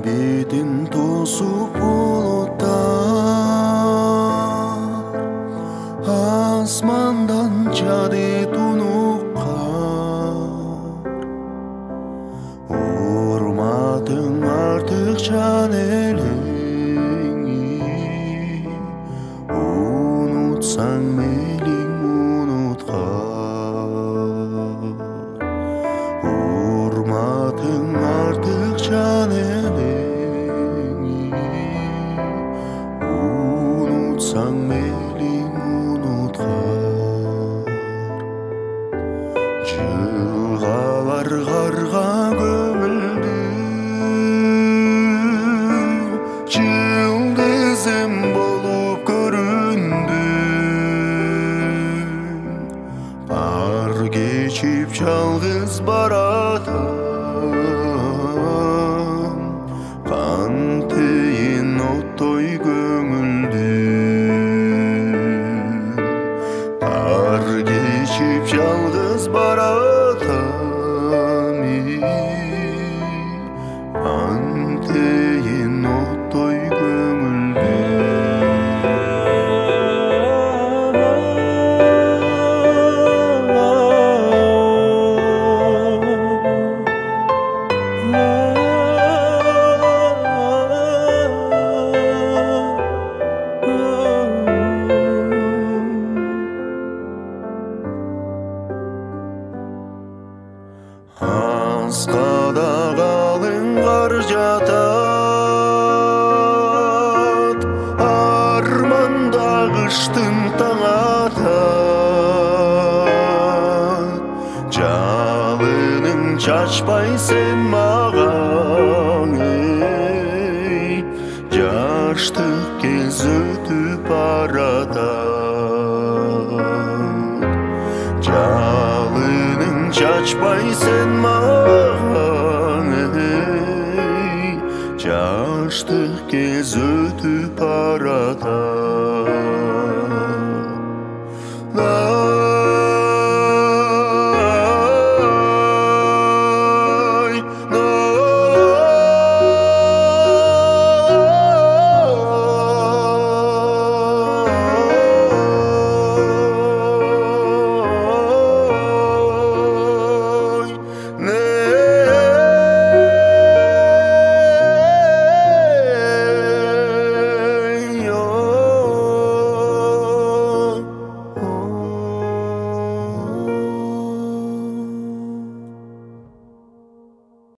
бетин тосуп булуттар, асмандан жады тунук кар. Урматың артык жан элеңи, унутсаң мейлиң унуткар. Урматың артык жан элеңи, унутсаң мейлиң унуткар. Жылгалар карга көмүлдү, жылдызым болуп көрүндү. Бар кечип жалгыз баратам, кантейин оттой көңүлдү. Бар кечип жалгыз баратам, кантейин оттой көңүлдү. Аскада калың кар жатат, арманда кыштын таң атат. Жалының чачпай сен маған, жаштык кез өтүп баратат. Жалының чачпай сен маған, жаштык кез өтүп баратат.